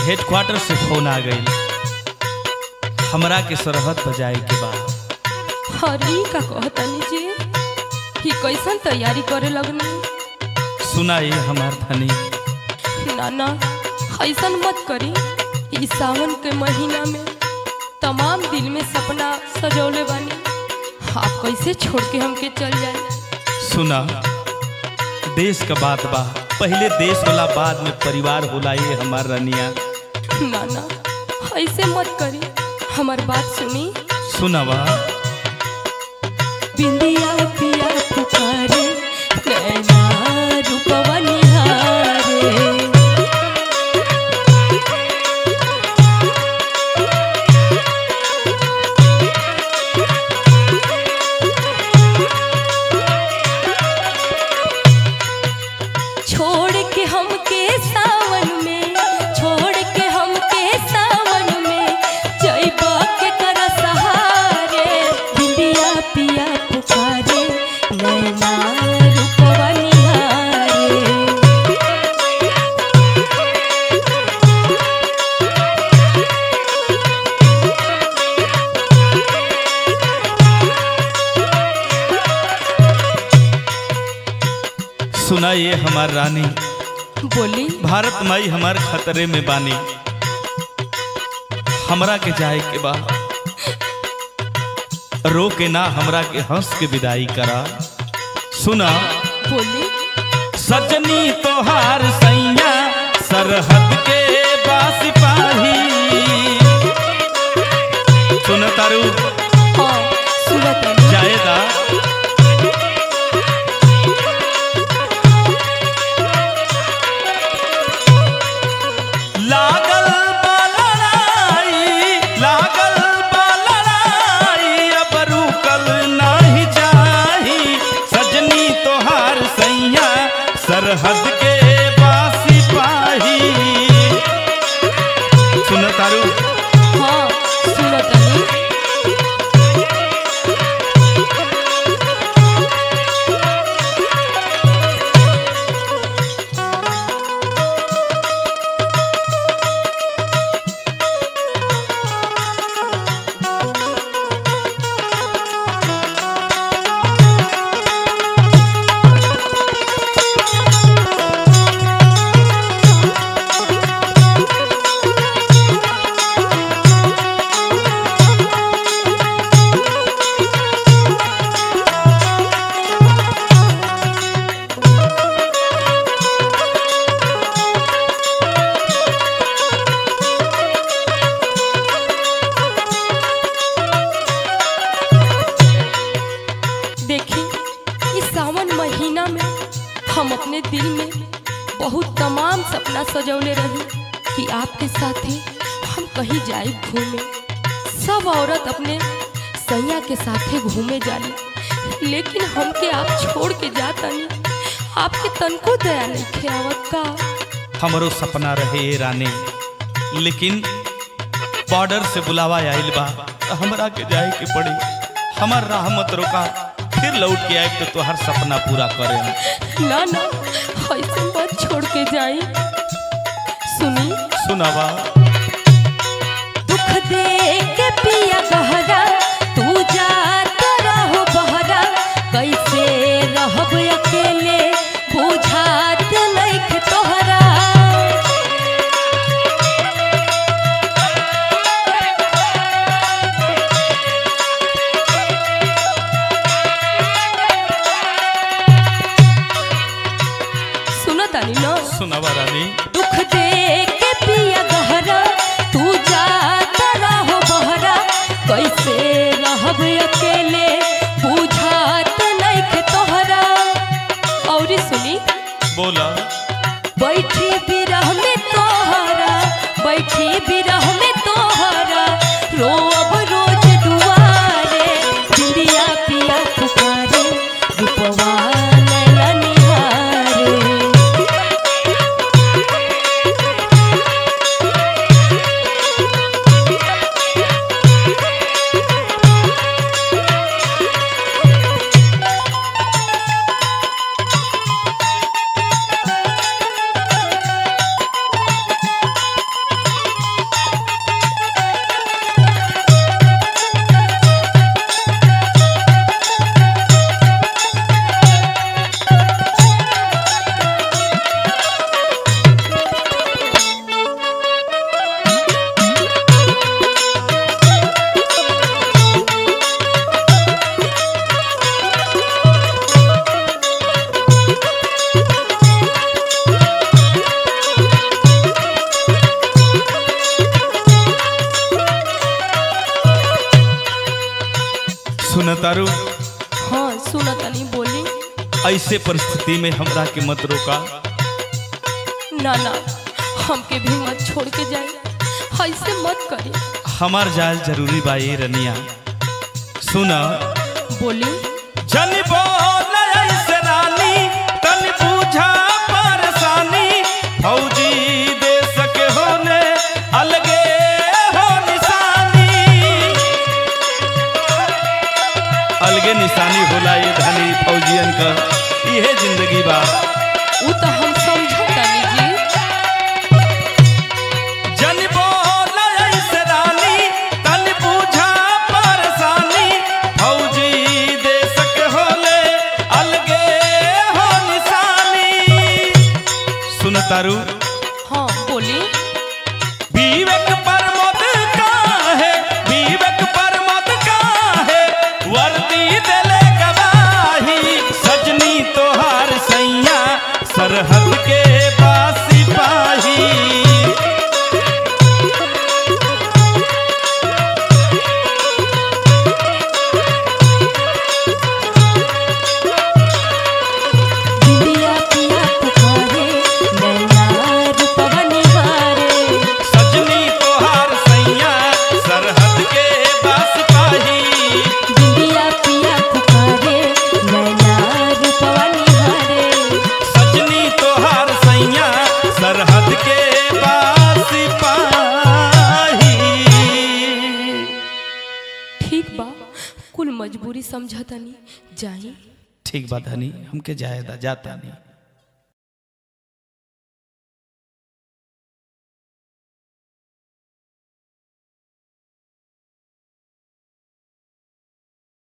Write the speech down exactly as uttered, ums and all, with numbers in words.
Headquarter से phone आ गई, हमरा के सरहद पर जाए के बाद। अरे का कहतनी जी, ही कैसन तैयारी करे लगनी? सुनाई हमार धनी। ना ना ऐसन मत करी। इस सावन के महीना में तमाम दिल में सपना सजौले बानी, आप कैसे छोड़ के हमके चल जाए? सुना, देश का बात बा, पहले देश होला बाद में परिवार होला, ये हमार रनिया। ना ना ऐसे मत करी, हमार बात सुनी। सुनावा। बिंदिया पिया पुकारे, नैना रूपवा निहारे। छोड़ के हमके सावन में, छोड़ के हमके सावन में, जइबा के कर सहारे। बिंदिया पिया पुकारे, नैना रूपवा निहारे। सुना ये हमार रानी, बोली। भारत माई हमार खतरे में बानी, हमरा के जाए के बा। रो के ना, हमरा के हंस के विदाई करा। सुना। बोली। सजनी तोहार सैया सरहद के बास पाही। सुन तारू। हाँ सुनत हनी। जाएदा। लागल बा लड़ाई, लागल बा लड़ाई, अब रुकल नहीं जाही। सजनी तोहार सैया सरहद के बासी पाही। सुन तारू। हाँ सुनत हनी। देखी, इस सावन महीना में हम अपने दिल में बहुत तमाम सपना सजौले रही कि आपके साथ ही हम कहीं जाए घूमे। सब औरत अपने सैया के साथे घूमे जाली, लेकिन हमके आप छोड़ के जातनी, आपके तनको दया नहीं खेवत का? हमरो सपना रहे ये रानी, लेकिन बॉर्डर से बुलावा आइल बा, हमरा के जाए के पड़ी। हमार राह मत रोका, फिर लौट के आए तो तोहर सपना पूरा करे। ना ना ऐसे मत छोड़ के जाई। सुनी। सुनावा। दुख दे के पिया गहरा, तू जात रहो बहरा। कैसे रहब अकेले, बुझात नइखे तोहरा। सुनतानी न? सुनावा रानी। दुख दे के पिया गहरा, तू जात रहो बहरा। कैसे रहब अकेले, बुझात नइखे तोहरा। और सुनी। बोला। बैठी बिरह में तोहरा, बैठी बिरह में तोहरा, रोब रोज दुआरे। बिंदिया पिया पुकारे, रूपवा नैना निहारे। सुनतारू हाँ सुना तनी बोली। ऐसे परिस्थिति में हमरा के मत रोका। ना ना हमके भी मत छोड़ के जाए, ऐसे मत करे। हमार जाल जरूरी बा ये रनिया। सुना बोली। जन बोल ऐसे रानी तन पूछा परेशानी, फौजी देश के होने अलगे हो निशानी। अलगे निशानी होला ये धनी फौजियन का, यह जिंदगी बा। वो तो हम समझतानी जी। जन बोल ऐसे रानी तन पूछा परेशानी, फौजी देश के होले अलगे हो निशानी। सुनतारू हाँ बोली। विवेक परमत का है, विवेक परमत का है, वर्दी देले गवाही। सजनी तोहार सैया सरहद के बासी पाही। बिंदिया पिया पुकारे, नैना रूपवा निहारे। सजनी तोहार सैया सरहद के बास पाही। बिंदिया पिया पुकारे, नैना रूपवा निहारे। सजनी तोहार सैया सरहद के बास पाही। ठीक बा, कुल मजबूरी समझतानी, जाई। ठीक बात हनी, हमके जायदा जाता नहीं।